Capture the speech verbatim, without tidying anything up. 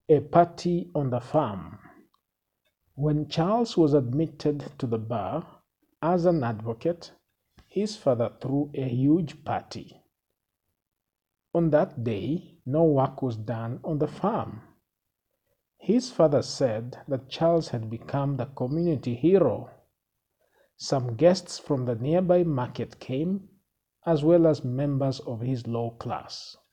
A party on the farm. When Charles was admitted to the bar as an advocate, his father threw a huge party. On that day, no work was done on the farm. His father said that Charles had become the community hero. Some guests from the nearby market came, as well as members of his law class.